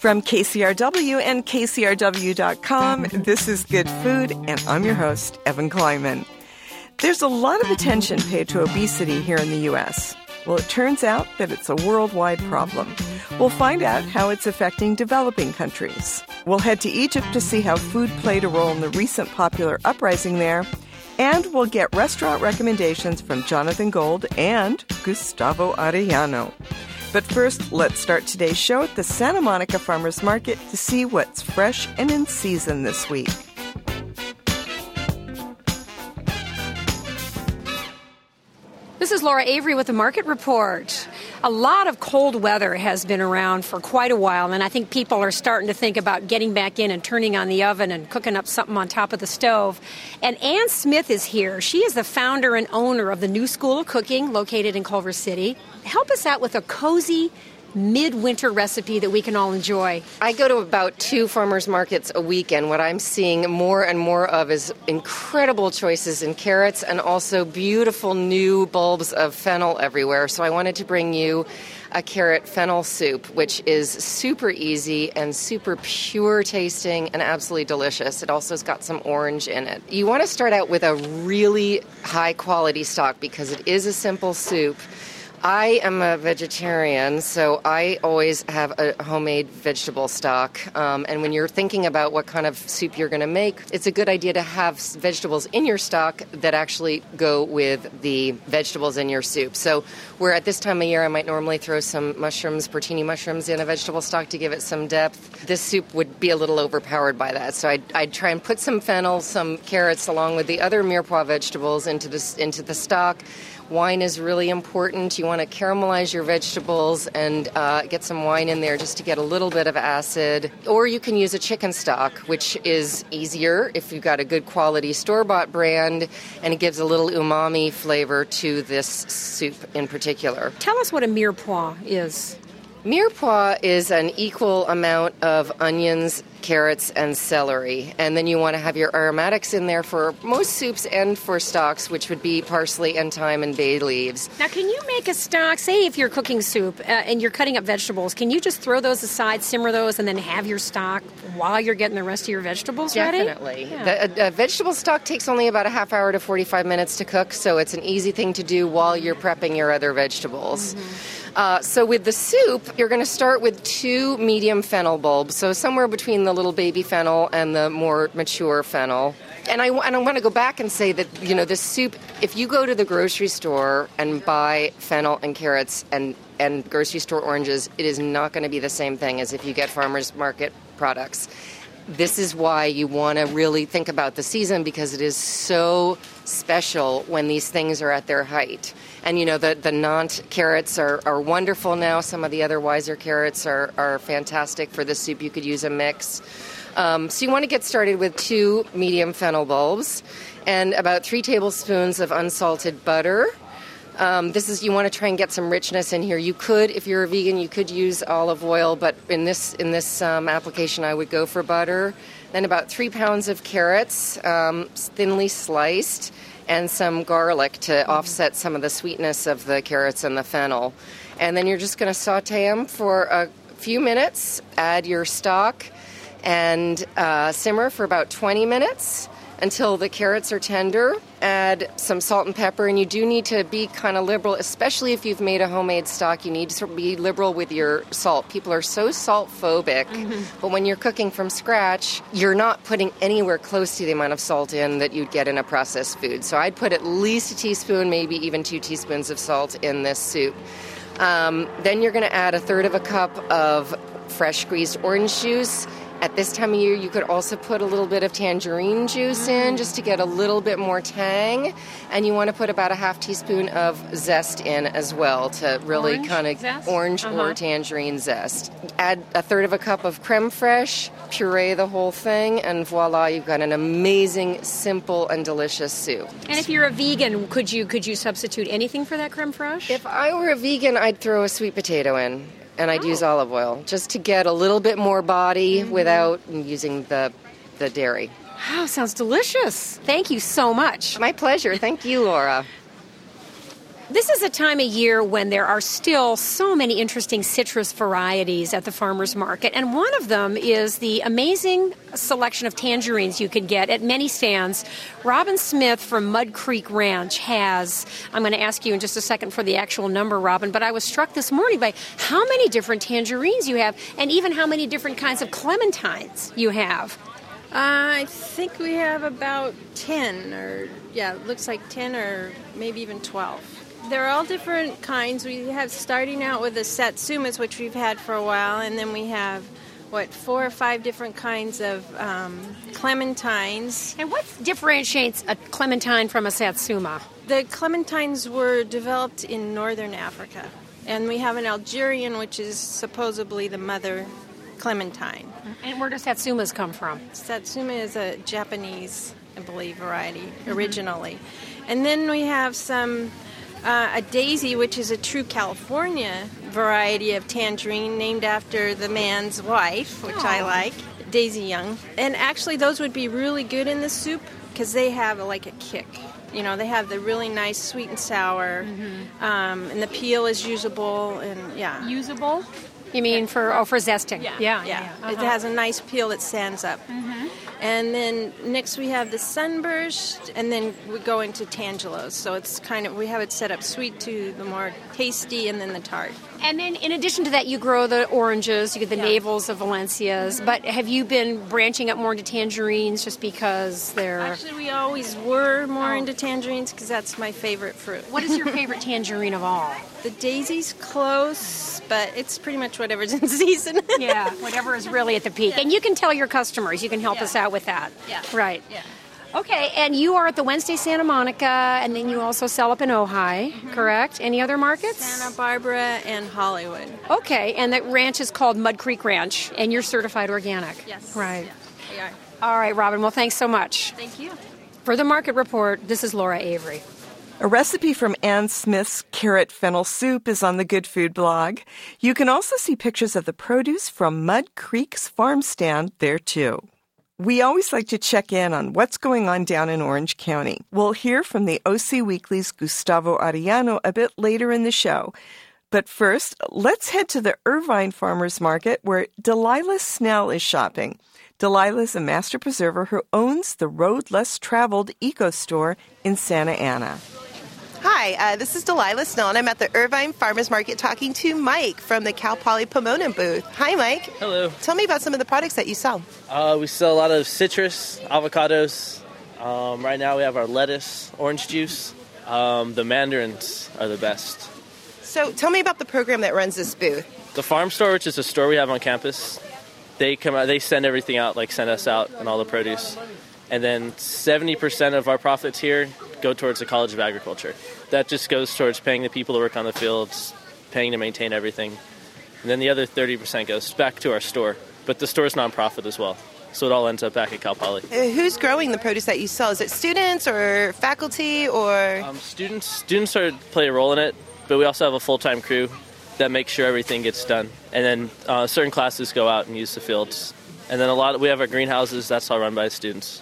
From KCRW and KCRW.com, this is Good Food, and I'm your host, Evan Kleiman. There's a lot of attention paid to obesity here in the U.S. Well, it turns out that it's a worldwide problem. We'll find out how it's affecting developing countries. We'll head to Egypt to see how food played a role in the recent popular uprising there. And we'll get restaurant recommendations from Jonathan Gold and Gustavo Arellano. But first, let's start today's show at the Santa Monica Farmers Market to see what's fresh and in season this week. This is Laura Avery with the Market Report. A lot of cold weather has been around for quite a while, and I think people are starting to think about getting back in and turning on the oven and cooking up something on top of the stove. And Ann Smith is here. She is the founder and owner of the New School of Cooking, located in Culver City. Help us out with a cozy midwinter recipe that we can all enjoy. I go to about 2 farmers markets a week, and what I'm seeing more and more of is incredible choices in carrots and also beautiful new bulbs of fennel everywhere. So I wanted to bring you a carrot fennel soup, which is super easy and super pure tasting and absolutely delicious. It also has got some orange in it. You want to start out with a really high quality stock because it is a simple soup. I am a vegetarian, so I always have a homemade vegetable stock. And when you're thinking about what kind of soup you're going to make, it's a good idea to have vegetables in your stock that actually go with the vegetables in your soup. So where at this time of year I might normally throw some mushrooms, porcini mushrooms in a vegetable stock to give it some depth, this soup would be a little overpowered by that. So I'd try and put some fennel, some carrots, along with the other mirepoix vegetables into the stock. Wine is really important. You want to caramelize your vegetables and get some wine in there just to get a little bit of acid. Or you can use a chicken stock, which is easier if you've got a good quality store-bought brand, and it gives a little umami flavor to this soup in particular. Tell us what a mirepoix is. Mirepoix is an equal amount of onions, carrots, and celery. And then you want to have your aromatics in there for most soups and for stocks, which would be parsley and thyme and bay leaves. Now, can you make a stock, say if you're cooking soup and you're cutting up vegetables, can you just throw those aside, simmer those, and then have your stock while you're getting the rest of your vegetables ready? Definitely. Yeah. The vegetable stock takes only about a half hour to 45 minutes to cook, so it's an easy thing to do while you're prepping your other vegetables. Mm-hmm. So with the soup, you're going to start with 2 medium fennel bulbs, so somewhere between the little baby fennel and the more mature fennel. And I want to go back and say that, this soup, if you go to the grocery store and buy fennel and carrots and grocery store oranges, it is not going to be the same thing as if you get farmers market products. This is why you want to really think about the season, because it is so special when these things are at their height. And, the Nantes carrots are wonderful now. Some of the other Weiser carrots are fantastic for this soup. You could use a mix. So you want to get started with 2 medium fennel bulbs and about 3 tablespoons of unsalted butter. You want to try and get some richness in here. You could, if you're a vegan, you could use olive oil, but in this application, I would go for butter. Then about 3 pounds of carrots, thinly sliced, and some garlic to offset some of the sweetness of the carrots and the fennel. And then you're just going to saute them for a few minutes, add your stock, and simmer for about 20 minutes until the carrots are tender. Add some salt and pepper, and you do need to be kind of liberal, especially if you've made a homemade stock. You need to be liberal with your salt. People are so salt phobic, but when you're cooking from scratch, you're not putting anywhere close to the amount of salt in that you'd get in a processed food. So I'd put at least a teaspoon, maybe even 2 teaspoons of salt in this soup. Then you're going to add 1/3 cup of fresh squeezed orange juice. At this time of year, you could also put a little bit of tangerine juice in just to get a little bit more tang. And you want to put about a 1/2 teaspoon of zest in as well to really orange or tangerine zest. Add 1/3 cup of creme fraiche, puree the whole thing, and voila, you've got an amazing, simple, and delicious soup. And if you're a vegan, could you substitute anything for that creme fraiche? If I were a vegan, I'd throw a sweet potato in. And I'd use olive oil just to get a little bit more body without using the dairy. Wow, sounds delicious. Thank you so much. My pleasure. Thank you, Laura. This is a time of year when there are still so many interesting citrus varieties at the farmers market, and one of them is the amazing selection of tangerines you can get at many stands. Robin Smith from Mud Creek Ranch has, I'm going to ask you in just a second for the actual number, Robin, but I was struck this morning by how many different tangerines you have and even how many different kinds of clementines you have. I think we have about 10, it looks like 10 or maybe even 12. They're all different kinds. We have starting out with the satsumas, which we've had for a while, and then we have, 4 or 5 different kinds of clementines. And what differentiates a clementine from a satsuma? The clementines were developed in northern Africa, and we have an Algerian, which is supposedly the mother clementine. And where do satsumas come from? Satsuma is a Japanese, I believe, variety originally. And then we have some... a daisy, which is a true California variety of tangerine named after the man's wife, which I like, Daisy Young. And actually those would be really good in the soup because they have a kick. They have the really nice sweet and sour, and the peel is usable, and Usable? You mean for zesting? Yeah. Uh-huh. It has a nice peel that stands up. And then next we have the Sunburst, and then we go into Tangelos. So it's we have it set up sweet to the more tasty, and then the tart. And then in addition to that, you grow the oranges, you get the navels of Valencias. But have you been branching up more into tangerines just because they're... Actually, we always were more into tangerines because that's my favorite fruit. What is your favorite tangerine of all? The daisy's close, but it's pretty much whatever's in season. Yeah, whatever is really at the peak. Yeah. And you can tell your customers. You can help us out with that. Yeah. Right. Yeah. Okay, and you are at the Wednesday Santa Monica, and then you also sell up in Ojai, correct? Any other markets? Santa Barbara and Hollywood. Okay, and the ranch is called Mud Creek Ranch, and you're certified organic. Yes. Right. Yeah, we are. All right, Robin, well, thanks so much. Thank you. For the Market Report, this is Laura Avery. A recipe from Ann Smith's carrot fennel soup is on the Good Food blog. You can also see pictures of the produce from Mud Creek's farm stand there, too. We always like to check in on what's going on down in Orange County. We'll hear from the OC Weekly's Gustavo Arellano a bit later in the show. But first, let's head to the Irvine Farmers Market where Delilah Snell is shopping. Delilah is a master preserver who owns the Road Less Traveled Eco Store in Santa Ana. Hi, this is Delilah Snell, and I'm at the Irvine Farmers Market talking to Mike from the Cal Poly Pomona booth. Hi, Mike. Hello. Tell me about some of the products that you sell. We sell a lot of citrus, avocados. Right now we have our lettuce, orange juice. The mandarins are the best. So tell me about the program that runs this booth. The farm store, which is a store we have on campus, they come out, they send everything out, send us out and all the produce. And then 70% of our profits here go towards the College of Agriculture. That just goes towards paying the people to work on the fields, paying to maintain everything. And then the other 30% goes back to our store. But the store's nonprofit as well. So it all ends up back at Cal Poly. Who's growing the produce that you sell? Is it students or faculty or? Students play a role in it, but we also have a full-time crew that makes sure everything gets done. And then certain classes go out and use the fields. And then we have our greenhouses, that's all run by students.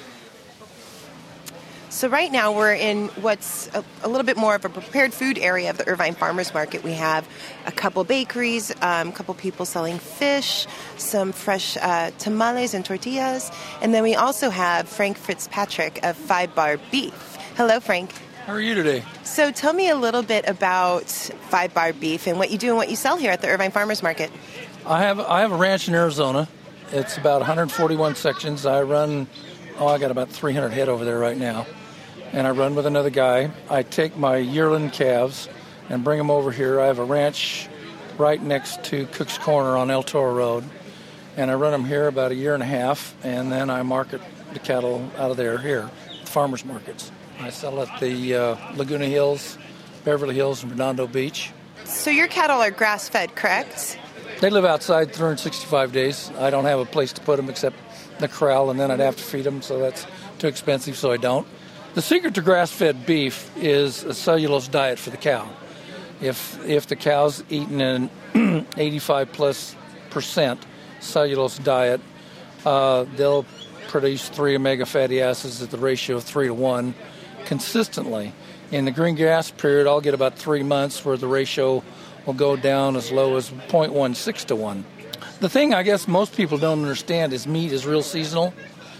So right now we're in what's a little bit more of a prepared food area of the Irvine Farmers Market. We have a couple bakeries, a couple people selling fish, some fresh tamales and tortillas, and then we also have Frank Fitzpatrick of 5 Bar Beef. Hello, Frank. How are you today? So tell me a little bit about 5 Bar Beef and what you do and what you sell here at the Irvine Farmers Market. I have a ranch in Arizona. It's about 141 sections. I got about 300 head over there right now. And I run with another guy. I take my yearling calves and bring them over here. I have a ranch right next to Cook's Corner on El Toro Road. And I run them here about a year and a half, and then I market the cattle out of there here, the farmers markets. I sell at the Laguna Hills, Beverly Hills, and Redondo Beach. So your cattle are grass-fed, correct? They live outside 365 days. I don't have a place to put them except the corral, and then I'd have to feed them, so that's too expensive, so I don't. The secret to grass-fed beef is a cellulose diet for the cow. If the cow's eating an 85+% cellulose diet, they'll produce 3 omega fatty acids at the ratio of 3 to 1 consistently. In the green grass period, I'll get about 3 months where the ratio will go down as low as 0.16 to 1. The thing I guess most people don't understand is meat is real seasonal.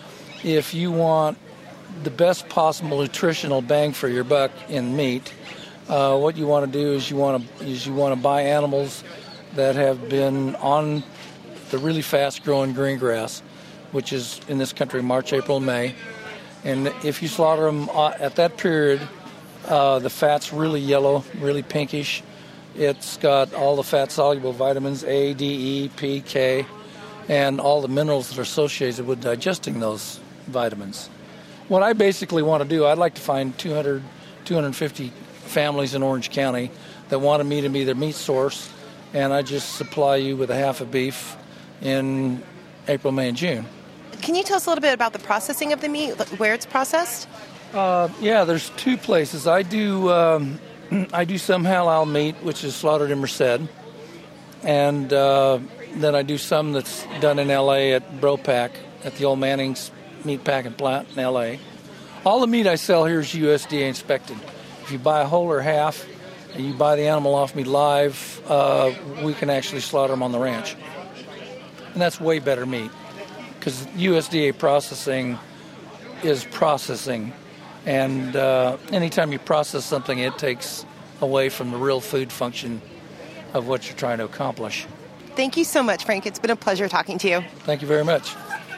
If you want the best possible nutritional bang for your buck in meat, what you want to do is you want to buy animals that have been on the really fast-growing green grass, which is in this country March, April, May. And if you slaughter them at that period, the fat's really yellow, really pinkish. It's got all the fat-soluble vitamins A, D, E, P, K, and all the minerals that are associated with digesting those vitamins. What I basically want to do, I'd like to find 200, 250 families in Orange County that want me to be their meat source, and I just supply you with a half a beef in April, May, and June. Can you tell us a little bit about the processing of the meat, where it's processed? Yeah, there's 2 places. I do some halal meat, which is slaughtered in Merced, and then I do some that's done in L.A. at Bropack, at the old Manning's Meat Packing Plant in L.A. All the meat I sell here is USDA inspected. If you buy a whole or half, and you buy the animal off me live, we can actually slaughter them on the ranch. And that's way better meat, because USDA processing is processing. And anytime you process something, it takes away from the real food function of what you're trying to accomplish. Thank you so much, Frank. It's been a pleasure talking to you. Thank you very much.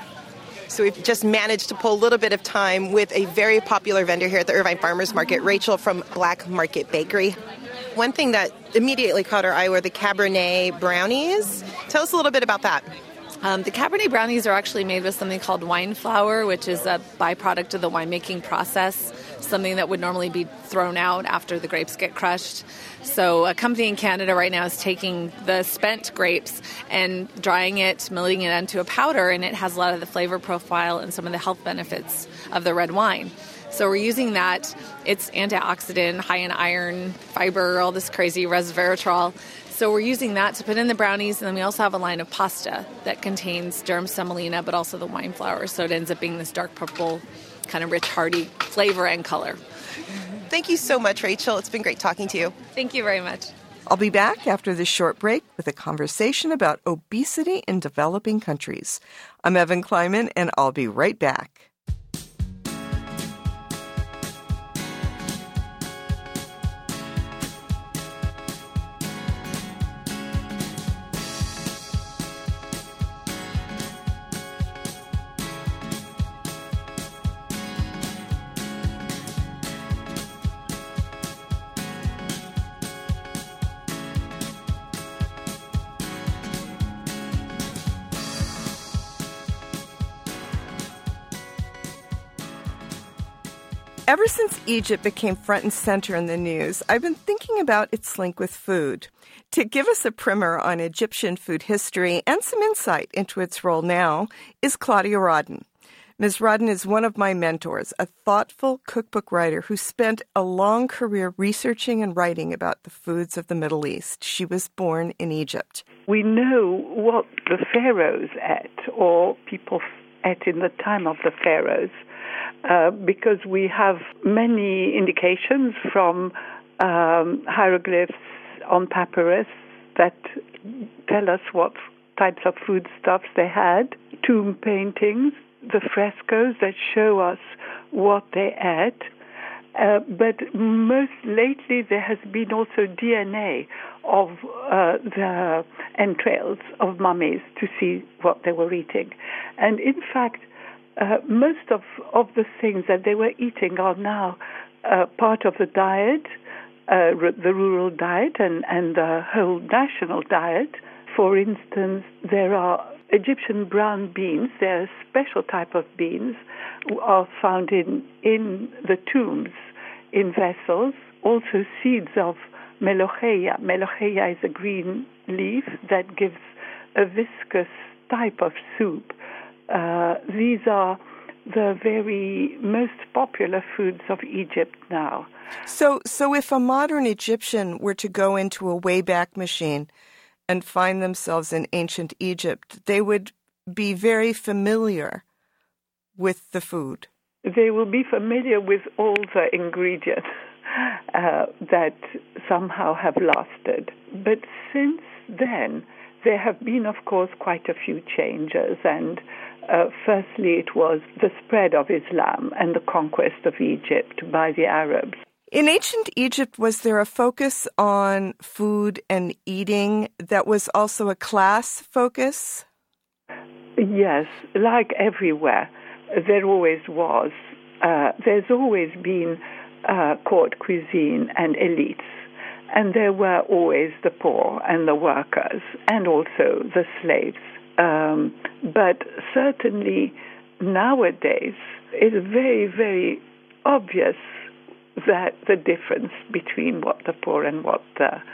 So we've just managed to pull a little bit of time with a very popular vendor here at the Irvine Farmers Market, Rachel from Black Market Bakery. One thing that immediately caught our eye were the Cabernet brownies. Tell us a little bit about that. The Cabernet brownies are actually made with something called wine flour, which is a byproduct of the winemaking process, something that would normally be thrown out after the grapes get crushed. So a company in Canada right now is taking the spent grapes and drying it, milling it into a powder, and it has a lot of the flavor profile and some of the health benefits of the red wine. So we're using that. It's antioxidant, high in iron, fiber, all this crazy resveratrol. So we're using that to put in the brownies, and then we also have a line of pasta that contains durum semolina, but also the wine flour. So it ends up being this dark purple, kind of rich, hearty flavor and color. Thank you so much, Rachel. It's been great talking to you. Thank you very much. I'll be back after this short break with a conversation about obesity in developing countries. I'm Evan Kleiman, and I'll be right back. Ever since Egypt became front and center in the news, I've been thinking about its link with food. To give us a primer on Egyptian food history and some insight into its role now is Claudia Rodden. Ms. Rodden is one of my mentors, a thoughtful cookbook writer who spent a long career researching and writing about the foods of the Middle East. She was born in Egypt. We know what the pharaohs ate, or people ate in the time of the pharaohs, because we have many indications from hieroglyphs on papyrus that tell us what types of foodstuffs they had, tomb paintings, the frescoes that show us what they ate. But most lately there has been also DNA of the entrails of mummies to see what they were eating. And in fact, most of the things that they were eating are now part of the diet, the rural diet and the whole national diet. For instance, there are Egyptian brown beans. They're a special type of beans, are found in the tombs, in vessels. Also seeds of melocheia. Melocheia is a green leaf that gives a viscous type of soup. These are the very most popular foods of Egypt now. So if a modern Egyptian were to go into a Wayback Machine and find themselves in ancient Egypt, they would be very familiar with the food. they will be familiar with all the ingredients that somehow have lasted. But since then, there have been, of course, quite a few changes. And firstly, it was the spread of Islam and the conquest of Egypt by the Arabs. In ancient Egypt, was there a focus on food and eating that was also a class focus? Yes, like everywhere, there always was. There's always been court cuisine and elites, and there were always the poor and the workers, and also the slaves. But certainly nowadays, it's very, very obvious that the difference between what the poor and what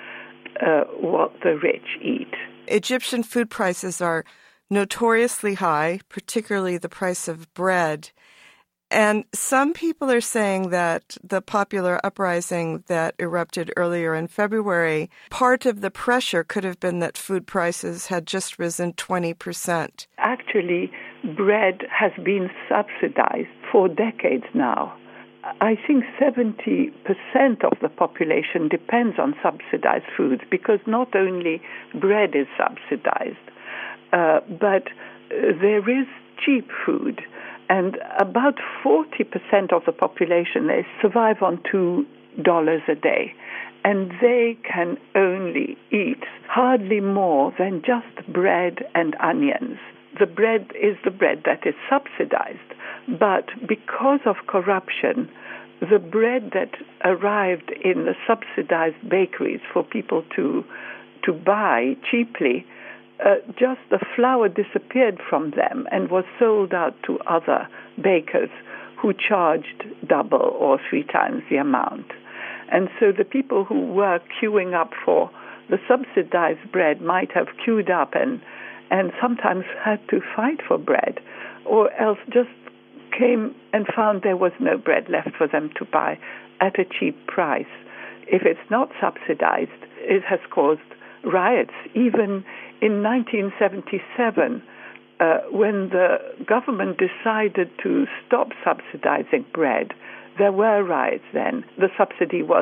the rich eat. Egyptian food prices are notoriously high, particularly the price of bread. And some people are saying that the popular uprising that erupted earlier in February, part of the pressure could have been that food prices had just risen 20%. Actually, bread has been subsidized for decades now. I think 70% of the population depends on subsidized foods because not only bread is subsidized, but there is cheap food. And about 40% of the population, they survive on $2 a day. And they can only eat hardly more than just bread and onions. The bread is the bread that is subsidized. But because of corruption, the bread that arrived in the subsidized bakeries for people to buy cheaply, just the flour disappeared from them and was sold out to other bakers who charged double or 3 times the amount. And so the people who were queuing up for the subsidized bread might have queued up and sometimes had to fight for bread, or else just came and found there was no bread left for them to buy at a cheap price. If it's not subsidized, it has caused riots. Even in 1977, when the government decided to stop subsidizing bread, there were riots then. The subsidy was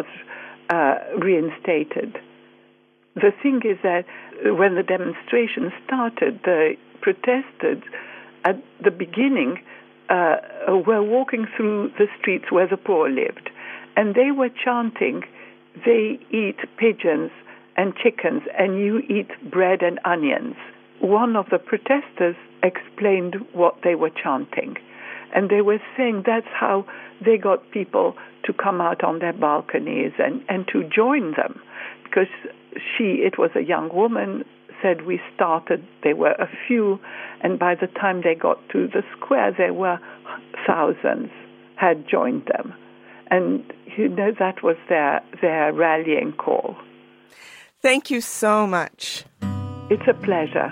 reinstated. The thing is that when the demonstration started, the protesters at the beginning were walking through the streets where the poor lived, and they were chanting, "They eat pigeons and chickens, and you eat bread and onions." One of the protesters explained what they were chanting, and they were saying that's how they got people to come out on their balconies and to join them, because it was a young woman, said we started, there were a few, and by the time they got to the square, there were thousands had joined them. And, that was their rallying call. Thank you so much. It's a pleasure.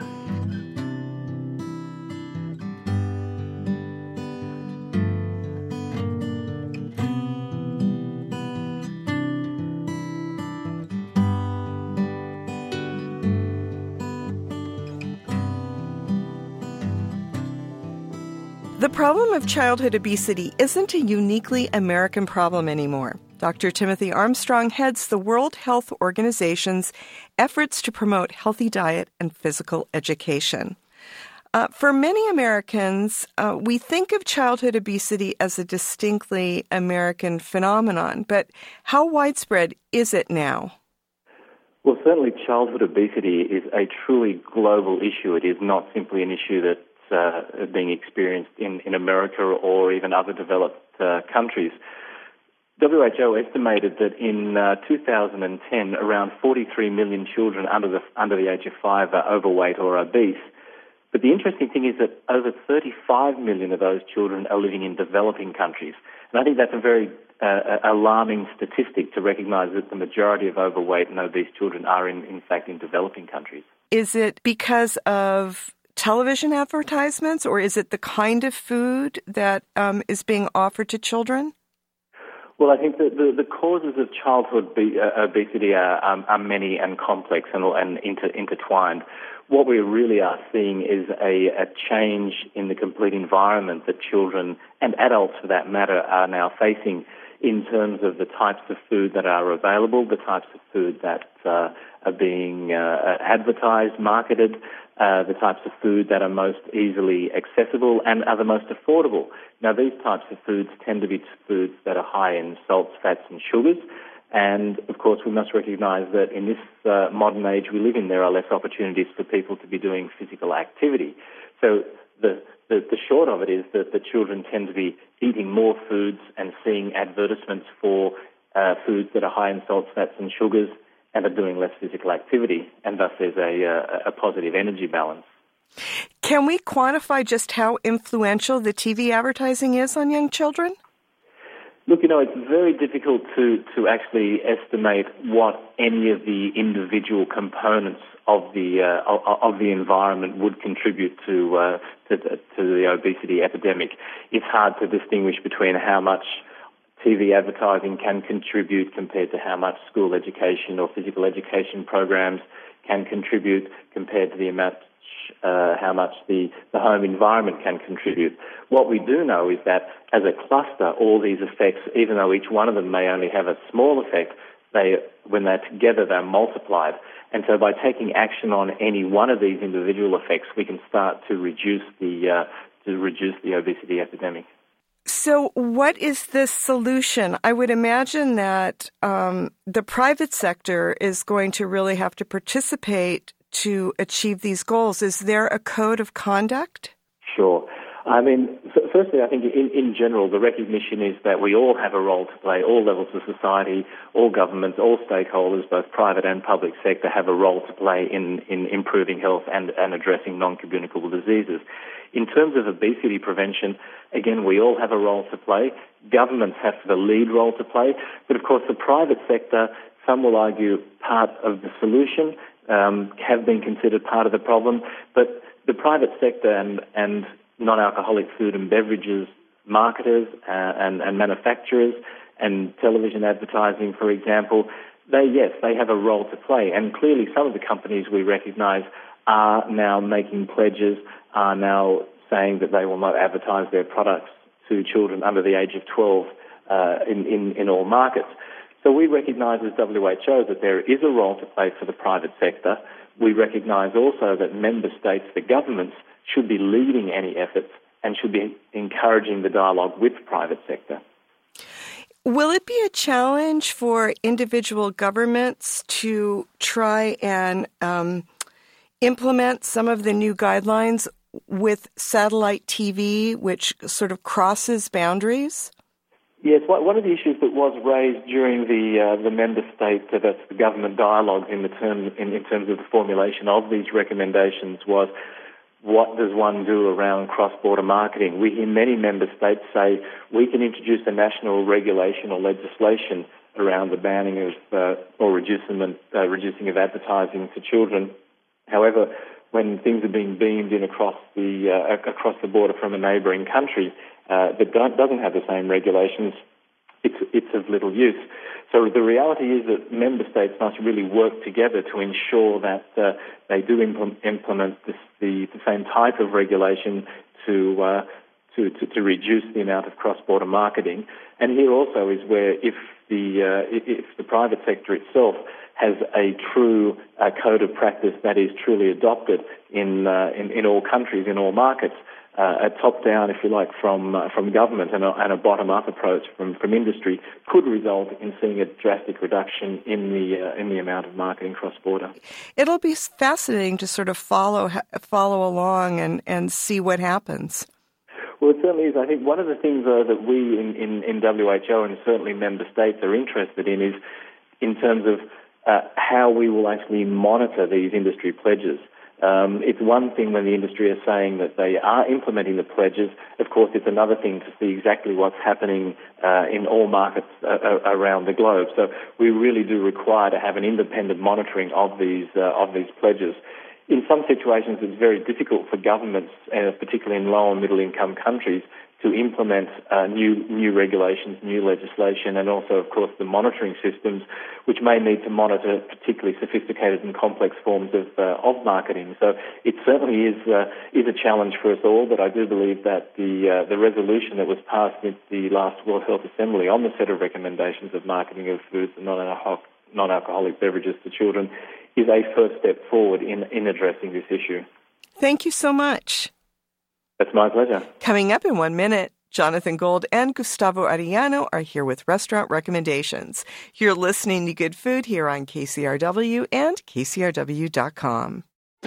The problem of childhood obesity isn't a uniquely American problem anymore. Dr. Timothy Armstrong heads the World Health Organization's efforts to promote healthy diet and physical education. For many Americans, we think of childhood obesity as a distinctly American phenomenon, but how widespread is it now? Well, certainly childhood obesity is a truly global issue. It is not simply an issue that's being experienced in America or even other developed countries. WHO estimated that in 2010, around 43 million children under the age of 5 are overweight or obese. But the interesting thing is that over 35 million of those children are living in developing countries. And I think that's a very alarming statistic to recognize that the majority of overweight and obese children are, in fact, in developing countries. Is it because of television advertisements, or is it the kind of food that is being offered to children? Well, I think that the causes of childhood obesity are many and complex and intertwined. What we really are seeing is a change in the complete environment that children and adults, for that matter, are now facing in terms of the types of food that are available, the types of food that are being advertised, marketed, the types of food that are most easily accessible and are the most affordable. Now, these types of foods tend to be foods that are high in salts, fats and sugars. And, of course, we must recognise that in this modern age we live in, there are less opportunities for people to be doing physical activity. So the short of it is that the children tend to be eating more foods and seeing advertisements for foods that are high in salts, fats and sugars and are doing less physical activity, and thus there's a positive energy balance. Can we quantify just how influential the TV advertising is on young children? Look, it's very difficult to actually estimate what any of the individual components of the environment would contribute to the obesity epidemic. It's hard to distinguish between how much TV advertising can contribute compared to how much school education or physical education programs can contribute compared to the amount how much the home environment can contribute. What we do know is that as a cluster, all these effects, even though each one of them may only have a small effect, when they're together, they're multiplied. And so by taking action on any one of these individual effects, we can start to reduce the obesity epidemic. So what is the solution? I would imagine that the private sector is going to really have to participate to achieve these goals. Is there a code of conduct? Sure. I mean, firstly, I think in general, the recognition is that we all have a role to play. All levels of society, all governments, all stakeholders, both private and public sector, have a role to play in improving health and addressing non-communicable diseases. In terms of obesity prevention, again, we all have a role to play. Governments have the lead role to play. But, of course, the private sector, some will argue, part of the solution, have been considered part of the problem. But the private sector and non-alcoholic food and beverages marketers and manufacturers and television advertising, for example, they have a role to play. And clearly some of the companies we recognise are now making pledges, are now saying that they will not advertise their products to children under the age of 12 in all markets. So we recognise as WHO that there is a role to play for the private sector. We recognise also that member states, the governments, should be leading any efforts and should be encouraging the dialogue with the private sector. Will it be a challenge for individual governments to try and implement some of the new guidelines with satellite TV, which sort of crosses boundaries? Yes, one of the issues that was raised during the member state, that's the government dialogue in terms of the formulation of these recommendations was, what does one do around cross-border marketing? We hear many member states say we can introduce a national regulation or legislation around the banning of or reducing of advertising to children. However, when things are being beamed in across the border from a neighbouring country that doesn't have the same regulations, it's of little use. So the reality is that member states must really work together to ensure that they do implement the same type of regulation to reduce the amount of cross-border marketing. And here also is where if the private sector itself has a true code of practice that is truly adopted in all countries, in all markets, a top-down, if you like, from government and a bottom-up approach from industry could result in seeing a drastic reduction in the amount of marketing cross-border. It'll be fascinating to sort of follow along and see what happens. Well, it certainly is. I think one of the things that we in WHO and certainly member states are interested in is in terms of how we will actually monitor these industry pledges. It's one thing when the industry is saying that they are implementing the pledges. Of course, it's another thing to see exactly what's happening in all markets around the globe. So we really do require to have an independent monitoring of these pledges. In some situations, it's very difficult for governments, particularly in low and middle income countries, to implement new regulations, new legislation, and also, of course, the monitoring systems, which may need to monitor particularly sophisticated and complex forms of marketing. So it certainly is a challenge for us all, but I do believe that the resolution that was passed at the last World Health Assembly on the set of recommendations of marketing of foods and non-alcoholic beverages to children is a first step forward in addressing this issue. Thank you so much. That's my pleasure. Coming up in 1 minute, Jonathan Gold and Gustavo Arellano are here with restaurant recommendations. You're listening to Good Food here on KCRW and KCRW.com.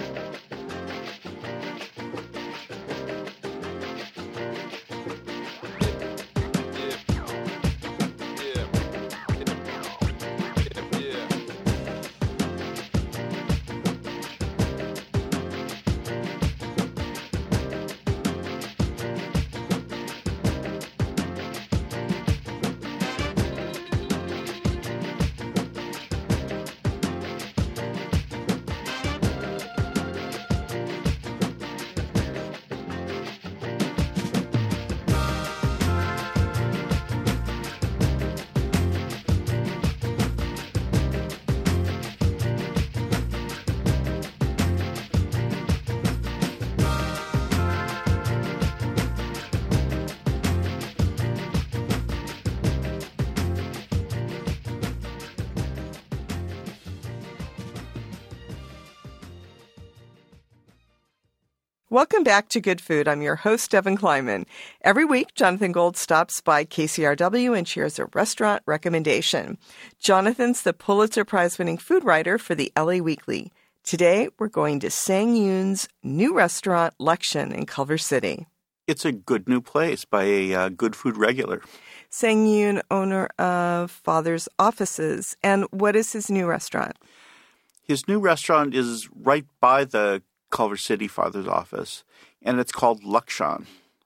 Welcome back to Good Food. I'm your host, Evan Kleiman. Every week, Jonathan Gold stops by KCRW and shares a restaurant recommendation. Jonathan's the Pulitzer Prize-winning food writer for the LA Weekly. Today, we're going to Sang Yoon's new restaurant, Lection, in Culver City. It's a good new place by a Good Food regular. Sang Yoon, owner of Father's Offices. And what is his new restaurant? His new restaurant is right by the Culver City Father's Office, and it's called Lection.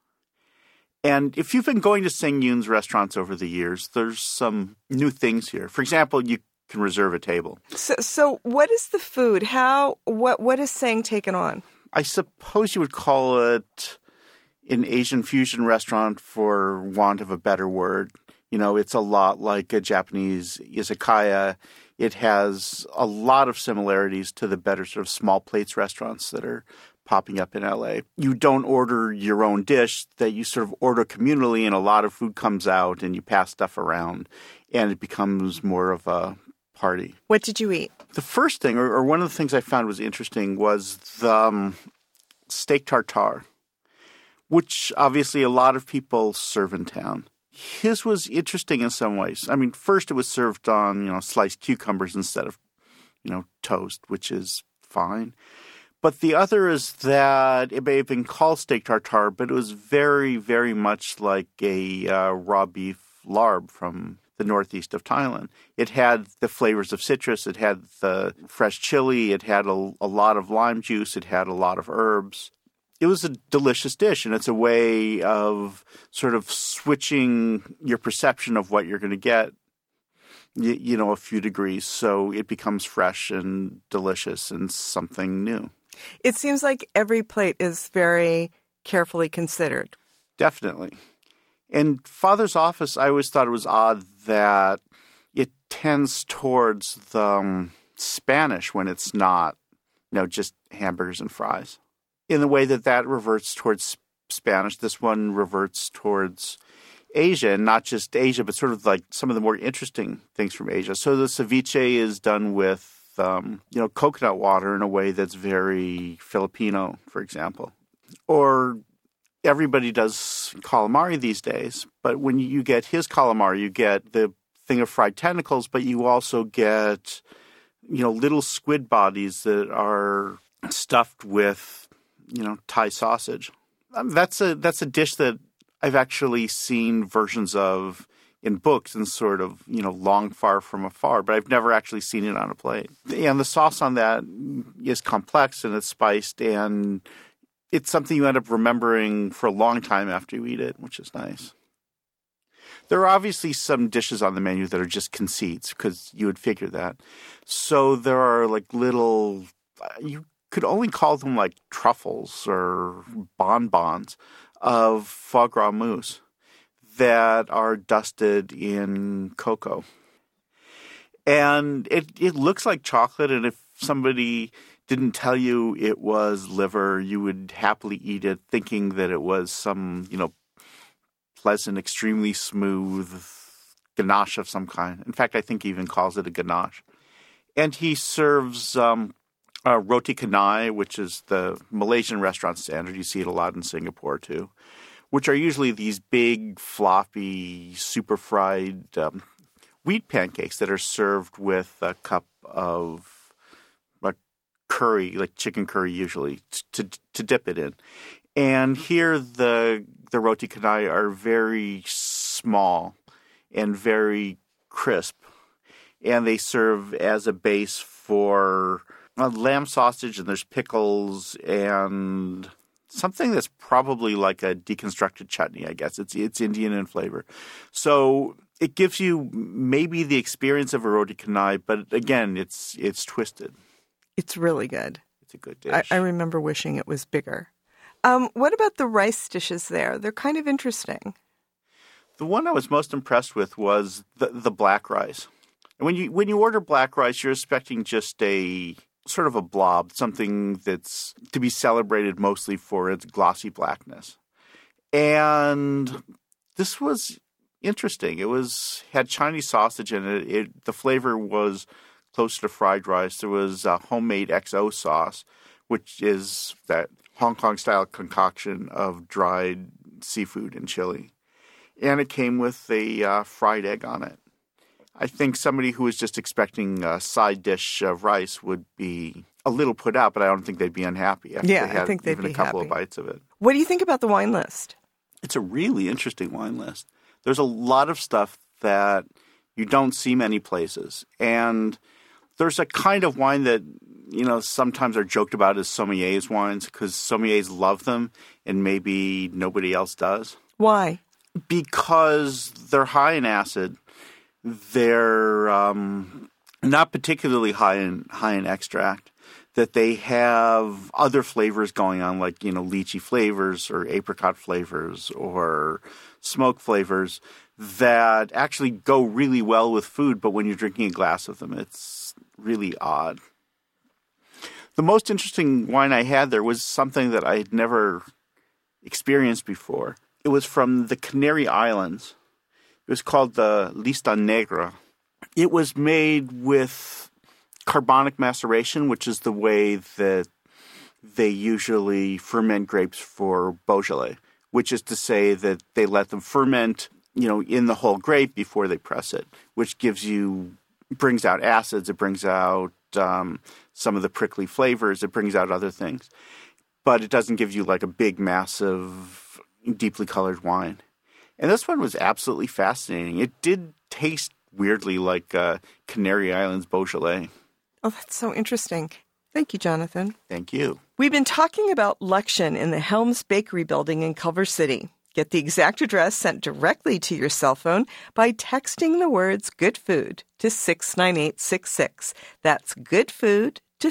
And if you've been going to Sang Yoon's restaurants over the years, there's some new things here. For example, you can reserve a table. So what is the food? What is Sang taken on? I suppose you would call it an Asian fusion restaurant, for want of a better word. You know, it's a lot like a Japanese izakaya. It has a lot of similarities to the better sort of small plates restaurants that are popping up in LA. You don't order your own dish, that you sort of order communally, and a lot of food comes out and you pass stuff around and it becomes more of a party. What did you eat? The first thing, or one of the things I found was interesting, was the steak tartare, which obviously a lot of people serve in town. His was interesting in some ways. I mean, first it was served on, sliced cucumbers instead of, toast, which is fine. But the other is that it may have been called steak tartare, but it was very, very much like a raw beef larb from the northeast of Thailand. It had the flavors of citrus. It had the fresh chili. It had a lot of lime juice. It had a lot of herbs. It was a delicious dish, and it's a way of sort of switching your perception of what you're going to get, a few degrees, so it becomes fresh and delicious and something new. It seems like every plate is very carefully considered. Definitely. And Father's Office, I always thought it was odd that it tends towards the Spanish when it's not, just hamburgers and fries. In the way that reverts towards Spanish, this one reverts towards Asia, and not just Asia, but sort of like some of the more interesting things from Asia. So the ceviche is done with, coconut water in a way that's very Filipino, for example. Or everybody does calamari these days, but when you get his calamari, you get the thing of fried tentacles, but you also get, little squid bodies that are stuffed with Thai sausage. That's a dish that I've actually seen versions of in books and sort of, long far from afar, but I've never actually seen it on a plate. And the sauce on that is complex and it's spiced, and it's something you end up remembering for a long time after you eat it, which is nice. There are obviously some dishes on the menu that are just conceits, because you would figure that. So there are like little, you could only call them like truffles or bonbons of foie gras mousse that are dusted in cocoa. And it looks like chocolate, and if somebody didn't tell you it was liver, you would happily eat it thinking that it was some, pleasant, extremely smooth ganache of some kind. In fact, I think he even calls it a ganache. And he serves roti canai, which is the Malaysian restaurant standard. You see it a lot in Singapore too, which are usually these big, floppy, super fried wheat pancakes that are served with a cup of curry, like chicken curry usually, to dip it in. And here the roti canai are very small and very crisp, and they serve as a base for lamb sausage, and there's pickles and something that's probably like a deconstructed chutney, I guess. It's Indian in flavor. So it gives you maybe the experience of a roti canai, but again, it's twisted. It's really good. It's a good dish. I remember wishing it was bigger. What about the rice dishes there? They're kind of interesting. The one I was most impressed with was the black rice. And when you order black rice, you're expecting just a sort of a blob, something that's to be celebrated mostly for its glossy blackness. And this was interesting. It had Chinese sausage in it. The flavor was close to fried rice. There was homemade XO sauce, which is that Hong Kong-style concoction of dried seafood and chili. And it came with a fried egg on it. I think somebody who was just expecting a side dish of rice would be a little put out, but I don't think they'd be unhappy after they had even a couple of bites of it. What do you think about the wine list? It's a really interesting wine list. There's a lot of stuff that you don't see many places. And there's a kind of wine that, sometimes are joked about as sommeliers wines because sommeliers love them and maybe nobody else does. Why? Because they're high in acid. They're not particularly high in extract. That they have other flavors going on, like lychee flavors or apricot flavors or smoke flavors that actually go really well with food. But when you're drinking a glass of them, it's really odd. The most interesting wine I had there was something that I had never experienced before. It was from the Canary Islands. It was called the Lista Negra. It was made with carbonic maceration, which is the way that they usually ferment grapes for Beaujolais, which is to say that they let them ferment, in the whole grape before they press it, which brings out acids, it brings out some of the prickly flavors, it brings out other things. But it doesn't give you like a big, massive, deeply colored wine. And this one was absolutely fascinating. It did taste weirdly like Canary Islands Beaujolais. Oh, that's so interesting. Thank you, Jonathan. Thank you. We've been talking about Luxion in the Helms Bakery building in Culver City. Get the exact address sent directly to your cell phone by texting the words Good Food to 69866. That's Good Food to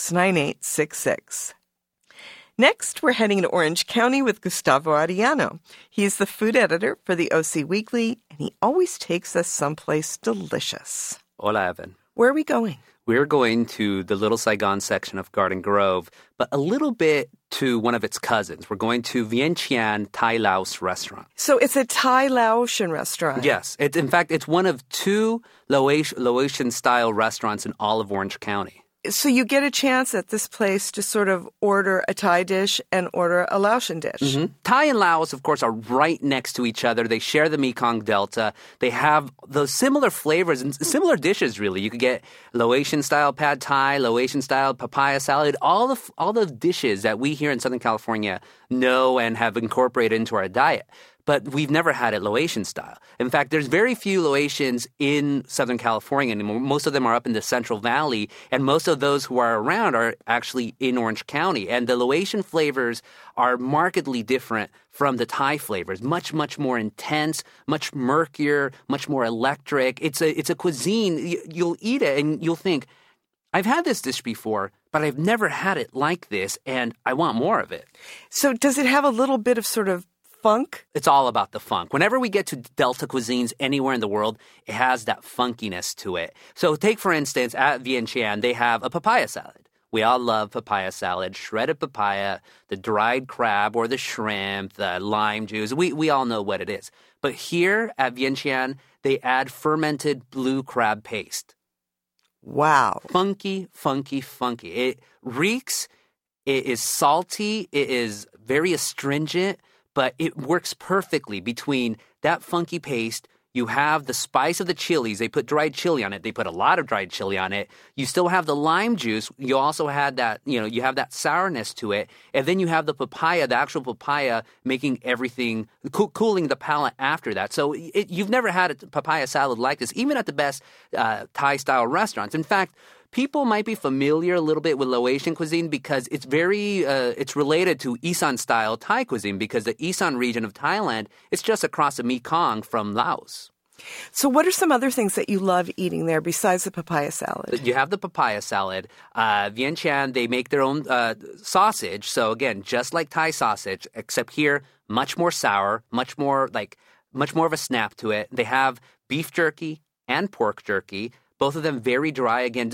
69866. Next, we're heading to Orange County with Gustavo Arellano. He's the food editor for the OC Weekly, and he always takes us someplace delicious. Hola, Evan. Where are we going? We're going to the Little Saigon section of Garden Grove, but a little bit to one of its cousins. We're going to Vientiane Thai Laos restaurant. So it's a Thai Laotian restaurant? Yes. In fact, it's one of two Laotian-style restaurants in all of Orange County. So you get a chance at this place to sort of order a Thai dish and order a Laotian dish. Mm-hmm. Thai and Laos, of course, are right next to each other. They share the Mekong Delta. They have those similar flavors and similar dishes, really. You could get Laotian-style pad Thai, Laotian-style papaya salad, all the dishes that we here in Southern California know and have incorporated into our diet. But we've never had it Laotian style. In fact, there's very few Laotians in Southern California anymore. Most of them are up in the Central Valley, and most of those who are around are actually in Orange County. And the Laotian flavors are markedly different from the Thai flavors. Much, much more intense, much murkier, much more electric. It's a cuisine. You'll eat it and you'll think, I've had this dish before, but I've never had it like this, and I want more of it. So does it have a little bit of sort of funk? It's all about the funk. Whenever we get to Delta cuisines anywhere in the world, it has that funkiness to it. So take, for instance, at Vientiane, they have a papaya salad. We all love papaya salad, shredded papaya, the dried crab or the shrimp, the lime juice. We all know what it is. But here at Vientiane, they add fermented blue crab paste. Wow. Funky, funky, funky. It reeks. It is salty. It is very astringent, but it works perfectly between that funky paste. You have the spice of the chilies. They put dried chili on it. They put a lot of dried chili on it. You still have the lime juice. You also had that, you have that sourness to it. And then you have the papaya, the actual papaya, making everything, cooling the palate after that. So you've never had a papaya salad like this, even at the best Thai-style restaurants. In fact, people might be familiar a little bit with Laotian cuisine because it's it's related to Isan-style Thai cuisine because the Isan region of Thailand is just across the Mekong from Laos. So what are some other things that you love eating there besides the papaya salad? You have the papaya salad. Vientiane, they make their own sausage. So again, just like Thai sausage, except here, much more sour, much more of a snap to it. They have beef jerky and pork jerky. Both of them very dry. Again,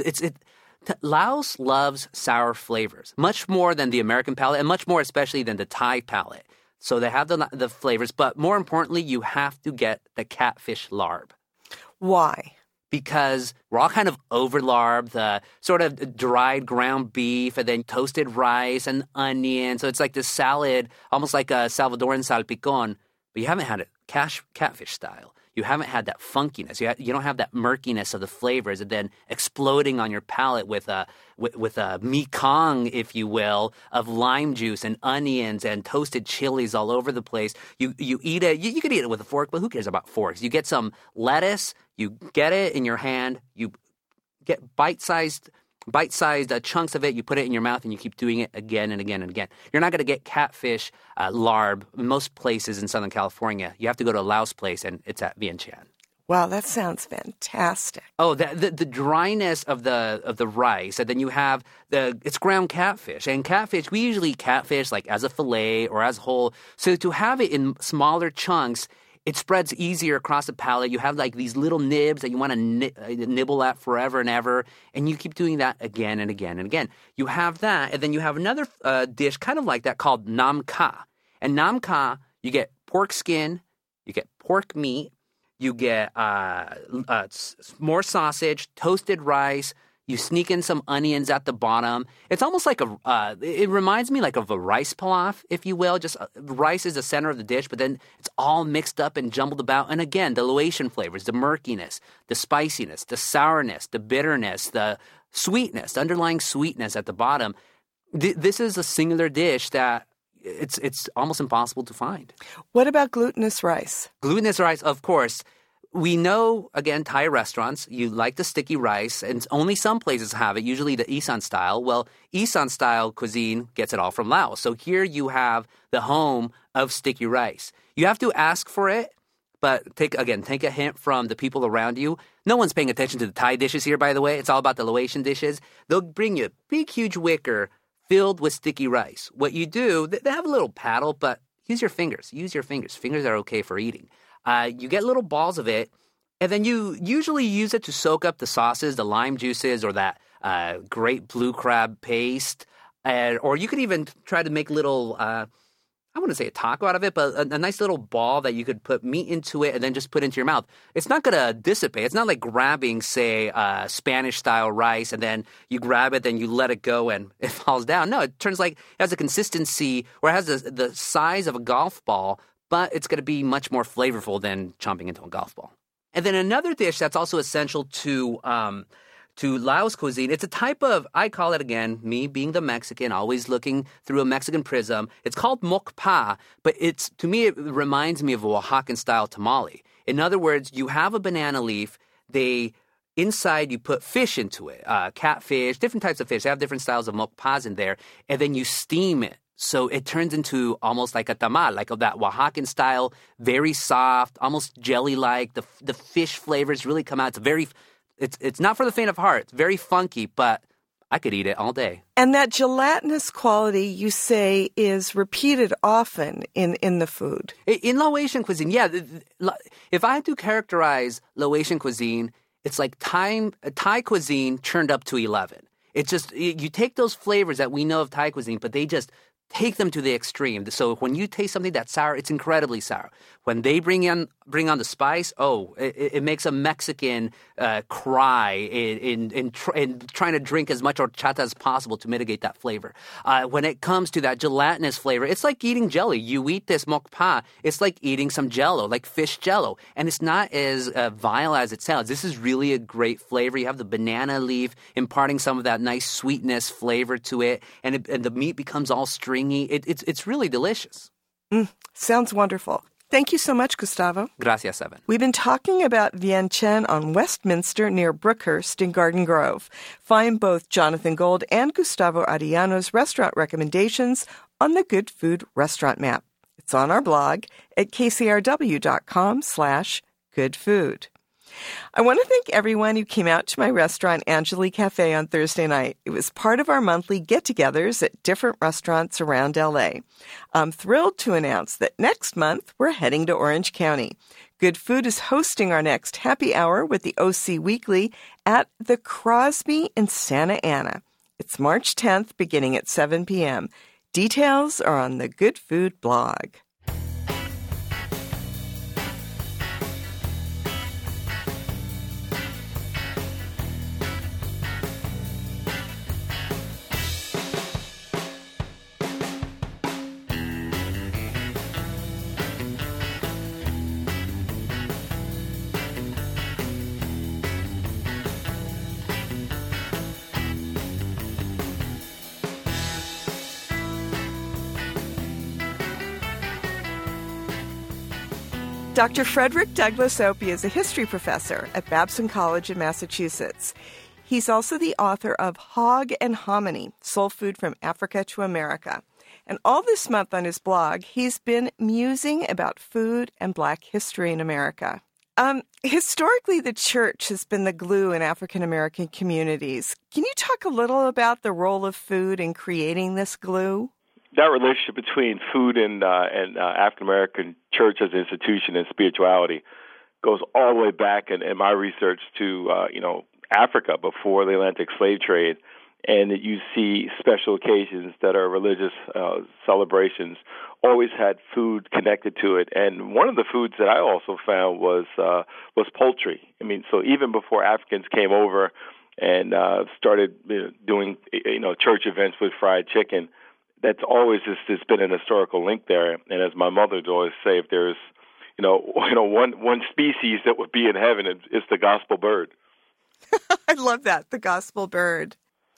Laos loves sour flavors, much more than the American palate, and much more especially than the Thai palate. So they have the flavors, but more importantly, you have to get the catfish larb. Why? Because we're all kind of over larb, the sort of dried ground beef, and then toasted rice and onion. So it's like this salad, almost like a Salvadoran salpicon, but you haven't had it catfish style. You haven't had that funkiness. You don't have that murkiness of the flavors, and then exploding on your palate with a Mekong, if you will, of lime juice and onions and toasted chilies all over the place. You eat it. You could eat it with a fork, but who cares about forks? You get some lettuce. You get it in your hand. You get bite-sized chunks of it. You put it in your mouth and you keep doing it again and again and again. You're not going to get catfish larb in most places in Southern California. You have to go to a Laos place, and it's at Vientiane. Wow, that sounds fantastic. Oh, the dryness of the rice, and then you have it's ground catfish. And catfish, we usually eat catfish like as a fillet or as whole. So to have it in smaller chunks, it spreads easier across the palate. You have like these little nibs that you want to nibble at forever and ever, and you keep doing that again and again and again. You have that, and then you have another dish kind of like that called nam ka. And nam ka, you get pork skin, you get pork meat, you get more sausage, toasted rice. You sneak in some onions at the bottom. It's almost like it reminds me like of a rice pilaf, if you will. Just rice is the center of the dish, but then it's all mixed up and jumbled about. And again, the Laotian flavors, the murkiness, the spiciness, the sourness, the bitterness, the sweetness, the underlying sweetness at the bottom. This is a singular dish that it's almost impossible to find. What about glutinous rice? Glutinous rice, of course. We know, again, Thai restaurants, you like the sticky rice, and only some places have it, usually the Isan style. Well, Isan style cuisine gets it all from Laos. So here you have the home of sticky rice. You have to ask for it, but take a hint from the people around you. No one's paying attention to the Thai dishes here, by the way. It's all about the Laotian dishes. They'll bring you a big, huge wicker filled with sticky rice. What you do, they have a little paddle, but use your fingers. Use your fingers. Fingers are okay for eating. You get little balls of it, and then you usually use it to soak up the sauces, the lime juices, or that great blue crab paste. Or you could even try to make little, I wouldn't say a taco out of it, but a nice little ball that you could put meat into it and then just put into your mouth. It's not going to dissipate. It's not like grabbing, say, Spanish-style rice, and then you grab it, then you let it go, and it falls down. No, it turns like it has a consistency, or it has the size of a golf ball, but it's going to be much more flavorful than chomping into a golf ball. And then another dish that's also essential to Laos cuisine, it's a type of, I call it again, me being the Mexican, always looking through a Mexican prism. It's called mokpa, but to me, it reminds me of a Oaxacan-style tamale. In other words, you have a banana leaf, inside you put fish into it, catfish, different types of fish. They have different styles of mokpas in there, and then you steam it. So it turns into almost like a tamal, like of that Oaxacan style, very soft, almost jelly-like. The fish flavors really come out. It's not for the faint of heart. It's very funky, but I could eat it all day. And that gelatinous quality, you say, is repeated often in the food. In Laotian cuisine, yeah. If I had to characterize Laotian cuisine, it's like Thai cuisine turned up to 11. It's just, you take those flavors that we know of Thai cuisine, but they just take them to the extreme. So when you taste something that's sour, it's incredibly sour. When they bring on the spice, it makes a Mexican cry in trying to drink as much horchata as possible to mitigate that flavor. When it comes to that gelatinous flavor, it's like eating jelly. You eat this mokpa, it's like eating some jello, like fish jello. And it's not as vile as it sounds. This is really a great flavor. You have the banana leaf imparting some of that nice sweetness flavor to it, and the meat becomes all stringy. It's really delicious. Sounds wonderful. Thank you so much, Gustavo. Gracias, Evan. We've been talking about Vien Chen on Westminster near Brookhurst in Garden Grove. Find both Jonathan Gold and Gustavo Arellano's restaurant recommendations on the Good Food Restaurant Map. It's on our blog at kcrw.com/goodfood. I want to thank everyone who came out to my restaurant, Angeli Cafe, on Thursday night. It was part of our monthly get-togethers at different restaurants around L.A. I'm thrilled to announce that next month we're heading to Orange County. Good Food is hosting our next happy hour with the OC Weekly at the Crosby in Santa Ana. It's March 10th, beginning at 7 p.m. Details are on the Good Food blog. Dr. Frederick Douglass Opie is a history professor at Babson College in Massachusetts. He's also the author of Hog and Hominy, Soul Food from Africa to America. And all this month on his blog, he's been musing about food and Black history in America. Historically, the church has been the glue in African-American communities. Can you talk a little about the role of food in creating this glue? That relationship between food and African-American church as an institution and spirituality goes all the way back in my research to, Africa before the Atlantic slave trade. And you see special occasions that are religious celebrations always had food connected to it. And one of the foods that I also found was poultry. I mean, so even before Africans came over and started doing, church events with fried chicken, that's always there's been an historical link there. And as my mother would always say, if there's one species that would be in heaven, it's the gospel bird. I love that, the gospel bird.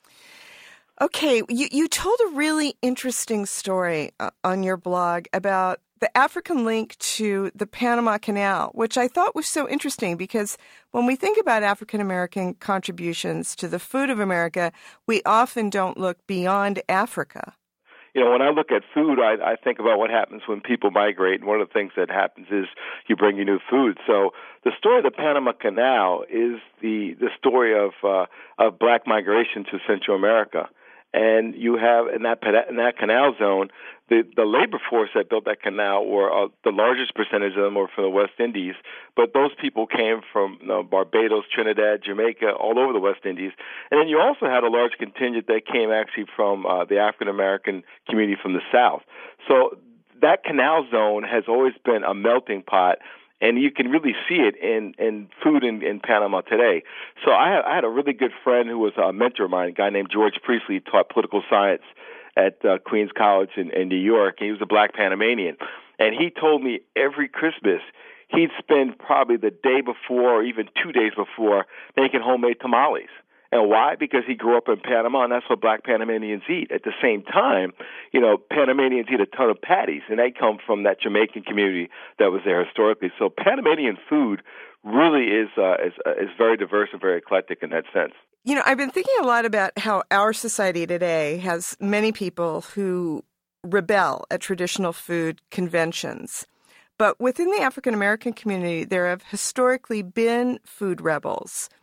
Okay, you told a really interesting story on your blog about the African link to the Panama Canal, which I thought was so interesting because when we think about African American contributions to the food of America, we often don't look beyond Africa. When I look at food, I think about what happens when people migrate, and one of the things that happens is you bring you new food. So the story of the Panama Canal is the story of Black migration to Central America. And you have in that canal zone, the labor force that built that canal were the largest percentage of them were from the West Indies, but those people came from Barbados, Trinidad, Jamaica, all over the West Indies. And then you also had a large contingent that came actually from the African American community from the South. So that canal zone has always been a melting pot. And you can really see it in food in Panama today. So I had a really good friend who was a mentor of mine, a guy named George Priestley, who taught political science at Queens College in New York. And he was a Black Panamanian. And he told me every Christmas he'd spend probably the day before or even 2 days before making homemade tamales. And why? Because he grew up in Panama, and that's what Black Panamanians eat. At the same time, Panamanians eat a ton of patties, and they come from that Jamaican community that was there historically. So Panamanian food really is very diverse and very eclectic in that sense. I've been thinking a lot about how our society today has many people who rebel at traditional food conventions. But within the African American community, there have historically been food rebels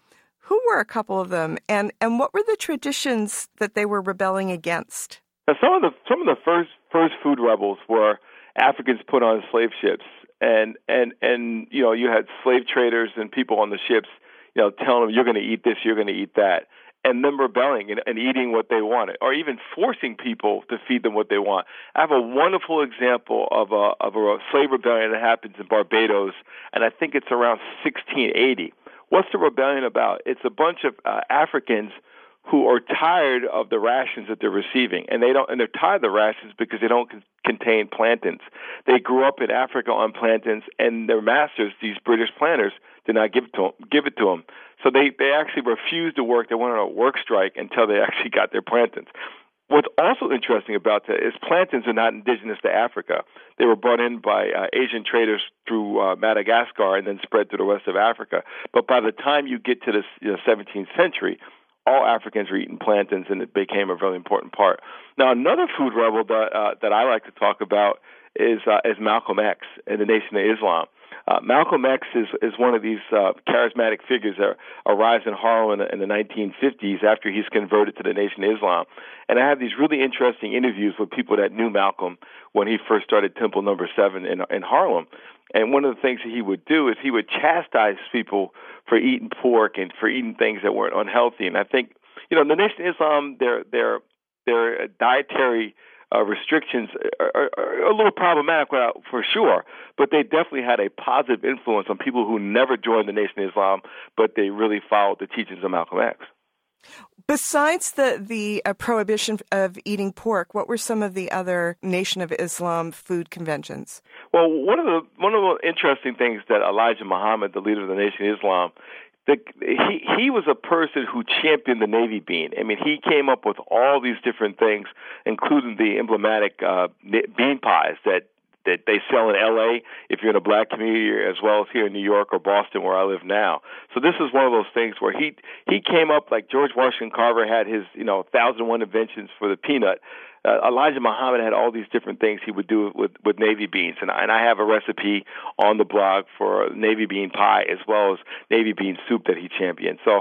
Who were a couple of them, and what were the traditions that they were rebelling against? Now, some of the first food rebels were Africans put on slave ships, and you had slave traders and people on the ships, telling them you're going to eat this, you're going to eat that, and them rebelling and eating what they wanted, or even forcing people to feed them what they want. I have a wonderful example of a slave rebellion that happens in Barbados, and I think it's around 1680. What's the rebellion about? It's a bunch of Africans who are tired of the rations that they're receiving, and they're tired of the rations because they don't contain plantains. They grew up in Africa on plantains, and their masters, these British planters, did not give it to them. So they actually refused to work. They went on a work strike until they actually got their plantains. What's also interesting about that is plantains are not indigenous to Africa. They were brought in by Asian traders through Madagascar and then spread to the rest of Africa. But by the time you get to the 17th century, all Africans were eating plantains, and it became a really important part. Now, another food rebel that I like to talk about is Malcolm X and the Nation of Islam. Malcolm X is one of these charismatic figures that arrives in Harlem in the 1950s after he's converted to the Nation of Islam. And I have these really interesting interviews with people that knew Malcolm when he first started Temple No. 7 in Harlem. And one of the things that he would do is he would chastise people for eating pork and for eating things that weren't unhealthy. And I think, the Nation of Islam, their dietary restrictions are a little problematic for sure, but they definitely had a positive influence on people who never joined the Nation of Islam, but they really followed the teachings of Malcolm X. Besides the prohibition of eating pork, what were some of the other Nation of Islam food conventions? Well, one of the interesting things that Elijah Muhammad, the leader of the Nation of Islam, he was a person who championed the navy bean. I mean, he came up with all these different things, including the emblematic bean pies that they sell in L.A. if you're in a black community, as well as here in New York or Boston, where I live now. So this is one of those things where he came up like George Washington Carver had his 1,001 inventions for the peanut. Elijah Muhammad had all these different things he would do with navy beans, and I have a recipe on the blog for navy bean pie as well as navy bean soup that he championed. So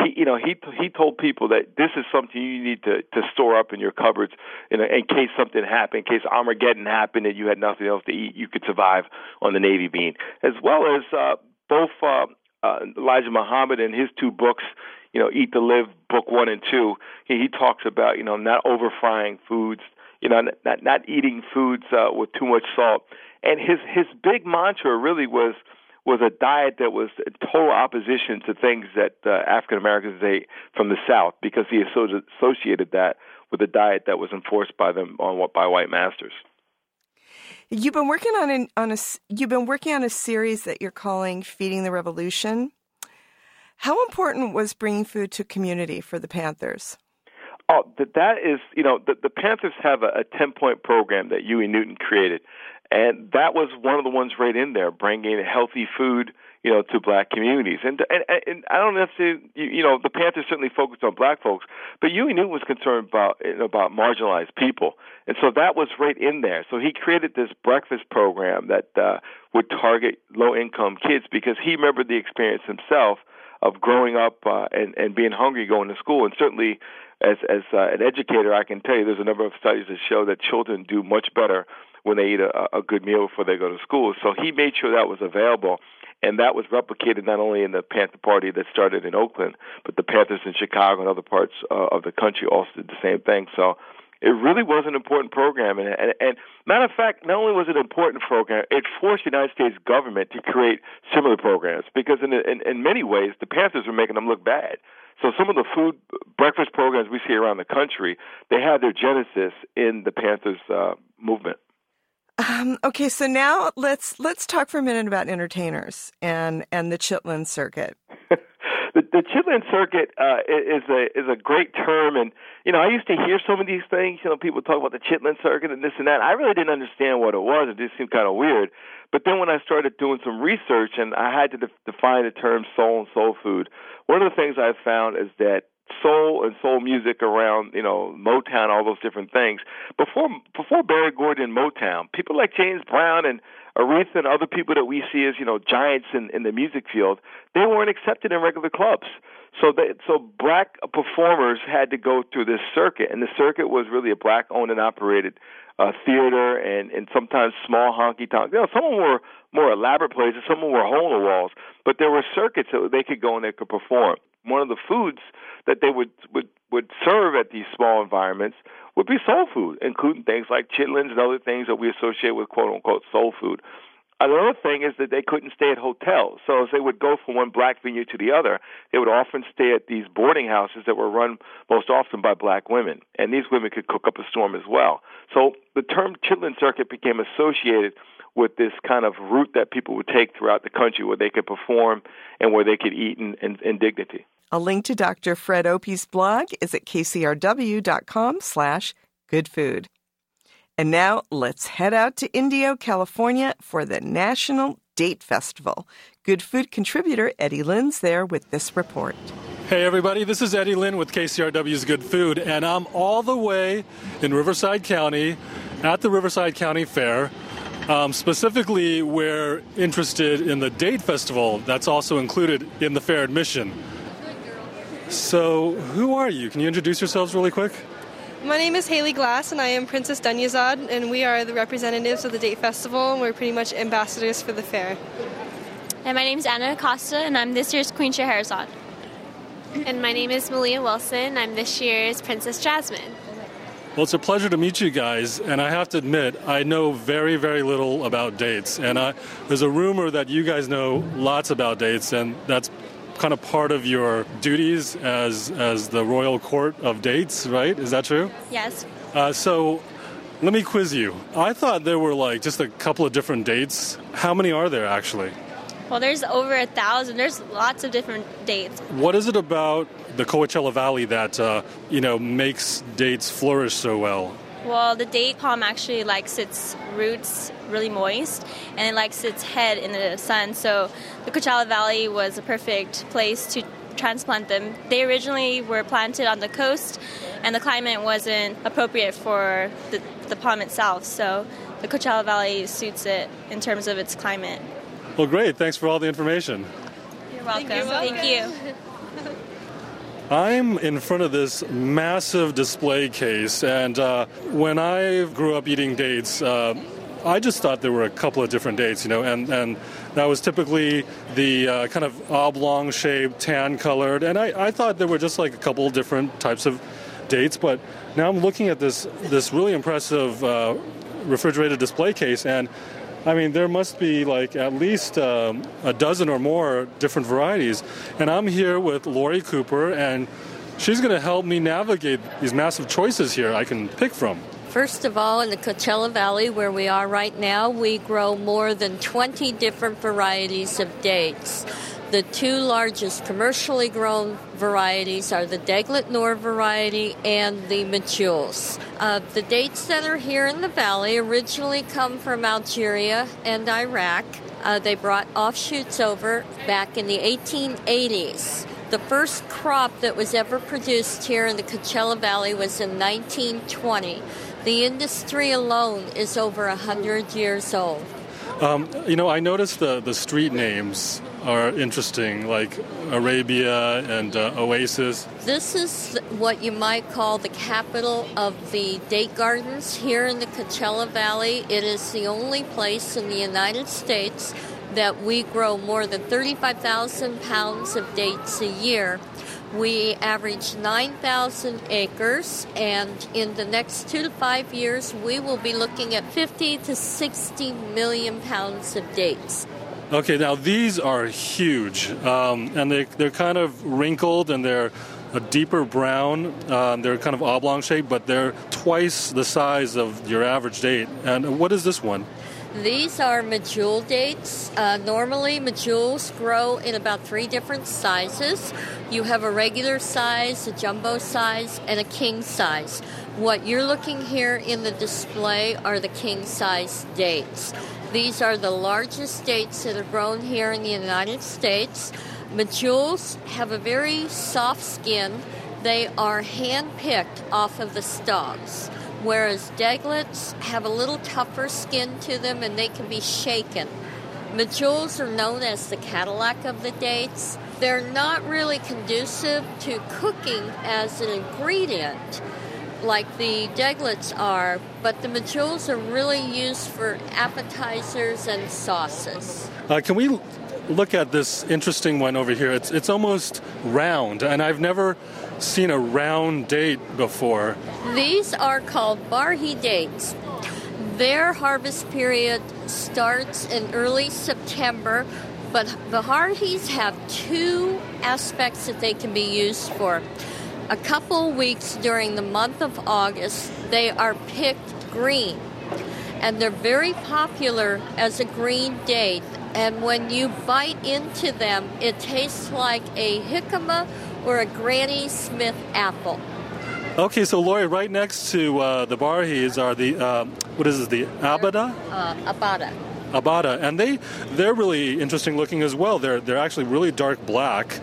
he told people that this is something you need to store up in your cupboards in case something happened, in case Armageddon happened and you had nothing else to eat, you could survive on the navy bean. As well as both Elijah Muhammad and his two books, Eat to Live, Book 1 and 2, he talks about, not over frying foods, not eating foods with too much salt. And his big mantra really was a diet that was in total opposition to things that African Americans ate from the South, because he associated that with a diet that was enforced by white masters. You've been working on a series that you're calling Feeding the Revolution. How important was bringing food to community for the Panthers? Oh, that is, the Panthers have a 10-point program that Huey Newton created, and that was one of the ones right in there, bringing healthy food, to black communities. And I don't necessarily, the Panthers certainly focused on black folks, but Huey Newton was concerned about marginalized people, and so that was right in there. So he created this breakfast program that would target low-income kids, because he remembered the experience himself of growing up and being hungry going to school. And certainly as an educator, I can tell you there's a number of studies that show that children do much better when they eat a good meal before they go to school. So he made sure that was available, and that was replicated not only in the Panther Party that started in Oakland, but the Panthers in Chicago and other parts of the country also did the same thing. So it really was an important program. And matter of fact, not only was it an important program, it forced the United States government to create similar programs, because in many ways, the Panthers were making them look bad. So some of the food breakfast programs we see around the country, they had their genesis in the Panthers movement. Okay, so now let's talk for a minute about entertainers and the Chitlin Circuit. The Chitlin Circuit is a great term, and I used to hear some of these things. People talk about the Chitlin Circuit and this and that. I really didn't understand what it was. It just seemed kind of weird. But then when I started doing some research and I had to define the term soul and soul food, one of the things I found is that soul and soul music around, Motown, all those different things. Before Berry Gordy and Motown, people like James Brown and Aretha and other people that we see as, giants in the music field, they weren't accepted in regular clubs. So black performers had to go through this circuit, and the circuit was really a black-owned and operated theater and sometimes small honky-tonk. Some of them were more elaborate places, some of them were hole-in-the-walls, but there were circuits that they could go and they could perform. One of the foods that they would serve at these small environments would be soul food, including things like chitlins and other things that we associate with quote-unquote soul food. Another thing is that they couldn't stay at hotels. So as they would go from one black venue to the other, they would often stay at these boarding houses that were run most often by black women. And these women could cook up a storm as well. So the term chitlin circuit became associated with this kind of route that people would take throughout the country where they could perform and where they could eat in dignity. A link to Dr. Fred Opie's blog is at kcrw.com/goodfood. And now let's head out to Indio, California for the National Date Festival. Good Food contributor Eddie Lynn's there with this report. Hey everybody, this is Eddie Lynn with KCRW's Good Food, and I'm all the way in Riverside County at the Riverside County Fair. Specifically, we're interested in the Date Festival that's also included in the fair admission. So, who are you? Can you introduce yourselves really quick? My name is Haley Glass, and I am Princess Dunyazad, and we are the representatives of the Date Festival, and we're pretty much ambassadors for the fair. And my name is Anna Acosta, and I'm this year's Queen Scheherazade. And my name is Malia Wilson. I'm this year's Princess Jasmine. Well, it's a pleasure to meet you guys, and I have to admit, I know very, very little about dates. And there's a rumor that you guys know lots about dates, and that's kind of part of your duties as the royal court of dates, right? Is that true? Yes. So let me quiz you. I thought there were just a couple of different dates. How many are there actually? Well, there's over 1,000. There's lots of different dates. What is it about the Coachella Valley that makes dates flourish so well? Well, the date palm actually likes its roots really moist, and it likes its head in the sun. So the Coachella Valley was a perfect place to transplant them. They originally were planted on the coast, and the climate wasn't appropriate for the palm itself. So the Coachella Valley suits it in terms of its climate. Well, great. Thanks for all the information. You're welcome. Thank you. I'm in front of this massive display case, and when I grew up eating dates, I just thought there were a couple of different dates, and that was typically the kind of oblong-shaped, tan-colored, and I thought there were just a couple of different types of dates, but now I'm looking at this really impressive refrigerated display case, and I mean, there must be at least a dozen or more different varieties. And I'm here with Lori Cooper, and she's going to help me navigate these massive choices here I can pick from. First of all, in the Coachella Valley, where we are right now, we grow more than 20 different varieties of dates. The two largest commercially grown varieties are the Deglet Noor variety and the Majules. The dates that are here in the valley originally come from Algeria and Iraq. They brought offshoots over back in the 1880s. The first crop that was ever produced here in the Coachella Valley was in 1920. The industry alone is over 100 years old. I noticed the street names are interesting, like Arabia and Oasis. This is what you might call the capital of the date gardens here in the Coachella Valley. It is the only place in the United States that we grow more than 35,000 pounds of dates a year. We average 9,000 acres, and in the next 2 to 5 years, we will be looking at 50 to 60 million pounds of dates. Okay, now these are huge, and they're kind of wrinkled, and they're a deeper brown. They're kind of oblong shaped, but they're twice the size of your average date. And what is this one? These are Majule dates. Normally, Majules grow in about 3 different sizes. You have a regular size, a jumbo size, and a king size. What you're looking here in the display are the king size dates. These are the largest dates that are grown here in the United States. Majules have a very soft skin. They are hand-picked off of the stalks, whereas Daglets have a little tougher skin to them and they can be shaken. Mejoles are known as the Cadillac of the dates. They're not really conducive to cooking as an ingredient like the Daglets are, but the Mejoles are really used for appetizers and sauces. Can we look at this interesting one over here? It's almost round, and I've never seen a round date before. These are called Barhi dates. Their harvest period starts in early September, but the Barhis have two aspects that they can be used for. A couple weeks during the month of August, they are picked green, and they're very popular as a green date. And when you bite into them, it tastes like a jicama or a Granny Smith apple. Okay, so Lori, right next to the Barhis are the the Abada? Abada, and they're really interesting looking as well. They're actually really dark black,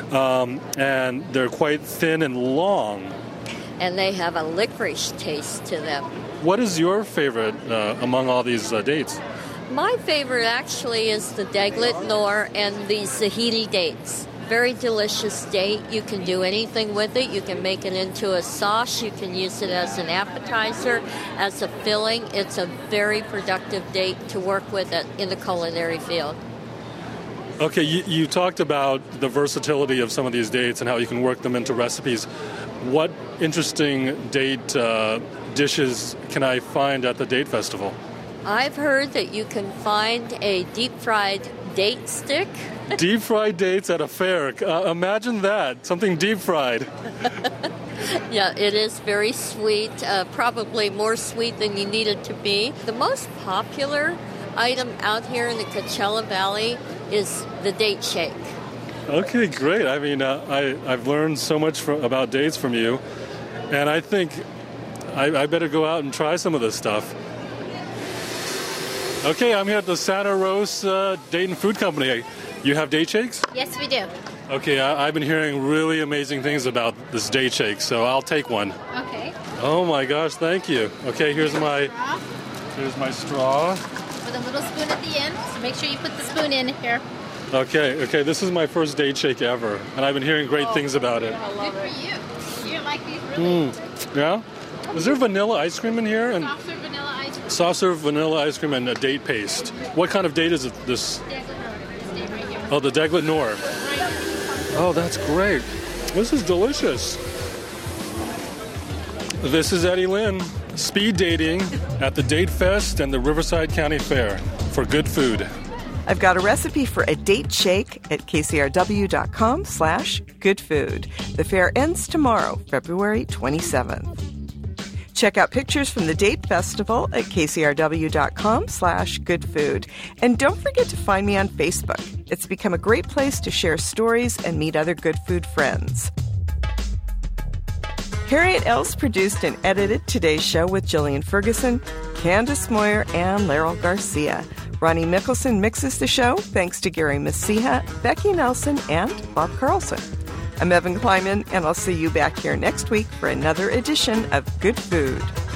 and they're quite thin and long. And they have a licorice taste to them. What is your favorite among all these dates? My favorite actually is the Daglet Noor and the Zahidi dates. Very delicious date. You can do anything with it. You can make it into a sauce. You can use it as an appetizer, as a filling. It's a very productive date to work with in the culinary field. Okay, you talked about the versatility of some of these dates and how you can work them into recipes. What interesting date dishes can I find at the Date Festival? I've heard that you can find a deep-fried date stick. Deep-fried dates at a fair. Imagine that, something deep-fried. Yeah, it is very sweet, probably more sweet than you need it to be. The most popular item out here in the Coachella Valley is the date shake. Okay, great. I mean, I've learned so much about dates from you, and I think I better go out and try some of this stuff. Okay, I'm here at the Santa Rosa Date and Food Company. You have date shakes? Yes, we do. Okay, I've been hearing really amazing things about this date shake, so I'll take one. Okay. Oh my gosh, thank you. Okay, here's my straw. With a little spoon at the end, so make sure you put the spoon in here. Okay, this is my first date shake ever, and I've been hearing great things about it. Good for you. You like these really? Yeah? Is there vanilla ice cream in here? And soft serve vanilla ice cream. Soft serve vanilla ice cream and a date paste. What kind of date is it? This? Oh, the Daglet Noor. Oh, that's great. This is delicious. This is Eddie Lynn, speed dating at the Date Fest and the Riverside County Fair for good food. I've got a recipe for a date shake at kcrw.com/goodfood. The fair ends tomorrow, February 27th. Check out pictures from the Date Festival at kcrw.com/goodfood. And don't forget to find me on Facebook. It's become a great place to share stories and meet other good food friends. Harriet Els produced and edited today's show with Jillian Ferguson, Candace Moyer, and Laryl Garcia. Ronnie Mickelson mixes the show, thanks to Gary Messiha, Becky Nelson, and Bob Carlson. I'm Evan Kleiman, and I'll see you back here next week for another edition of Good Food.